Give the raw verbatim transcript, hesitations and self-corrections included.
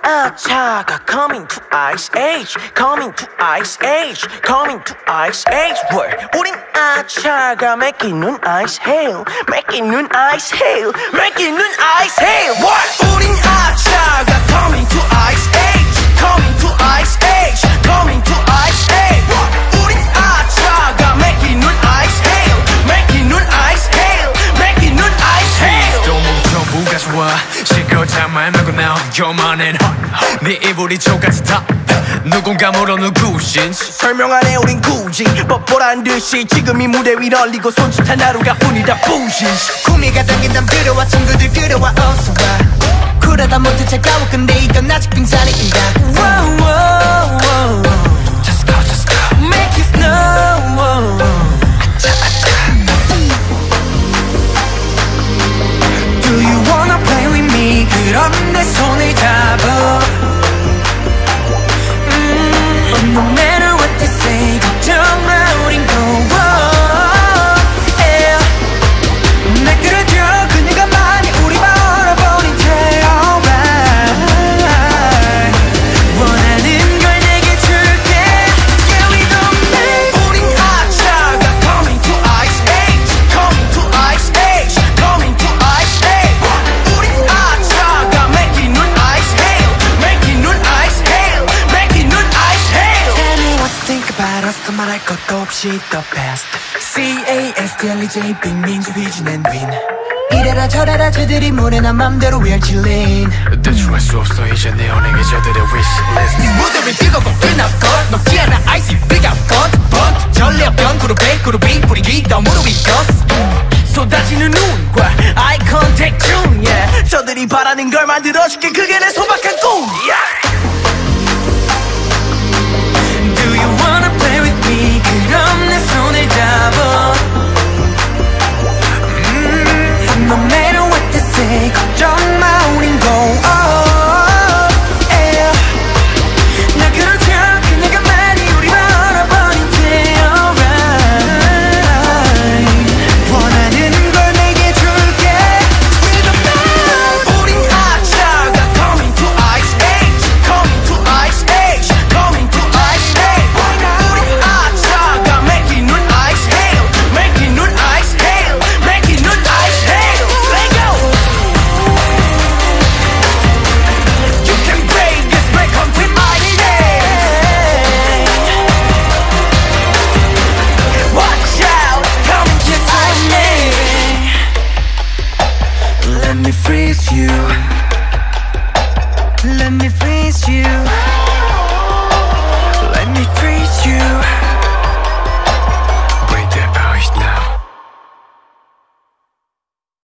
아차가 coming to ice age, coming to ice age, coming to ice age. 월 우린 아차가 맥기는 ice hail, 맥기는 ice hail, 맥기는 ice hail. 월 우린 아차가 coming to ice age, coming to ice age, coming to ice age. 월 우린 아차가 맥기는 ice hail, 맥기는 ice hail, 맥기는 ice hail. 또 전부가 좋아 시커자만 하고 나오기만해 네 이불이 족같이 다 누군가 물어 누구신지 설명 안 해 우린 굳이 뻔뻔한 듯이 지금 이 무대 위 널리고 손짓한 하루가 뿐이다 부신 구미가 당긴담 들어와 친구들 들어와 어서와 그러다 못해 차가워 근데 이건 아직 빙산이다 Wow, wow, wow. Just go just go Make it snow. 아차 아차 Do you wanna play with me? 그럼 내 손을 잡아. 음, No matter what they say 걱정 마 우린 go yeah. 날 끌어줘 그녀가 많이 우리 바라보는 채 alright. 원하는 걸 내게 줄게. Yeah we don't make. 우린 아차가 coming to ice age, coming to ice age, coming to ice age. 우린 아차가 맥기는 ice hail, 맥기는 ice hail, 맥기는 ice hail. Tell me what you think about us 더 말할 것도 없이 the best C A S T L E J 빅민주 위진 앤 윈. 이래라 저래라 저들이 뭐래나 맘대로 we're chillin 대충할 수 없어 이제 내 언행에 저들의 wishlist 네 무대를 뜨겁고 끝났건 높지 않아 icy big out 건 번 전례없던 그룹 A 그룹 B 분위기 더 무릎이 껐어 쏟아지는 눈과 eye contact 중 yeah. 저들이 바라는 걸 만들어줄게 그게 내 소박한 꿈 yeah. Do you wanna play with me 그럼 내 손을 잡아. 음, No matter what they say 걱정 마 우린 go up yeah. 날 끌어줘 그녀가 많이 우리 바라보는 채 alright. 원하는 걸 내게 줄게. We the best. 우린 아차가 coming to ice age, coming to ice age, coming to ice age. 우린 아차가 맥기는 ice hail, 맥기는 ice hail, 맥기는 ice hail. Let go. You can break this record with ice hail. Watch out, come kiss me. Let me freeze you. Let me freeze you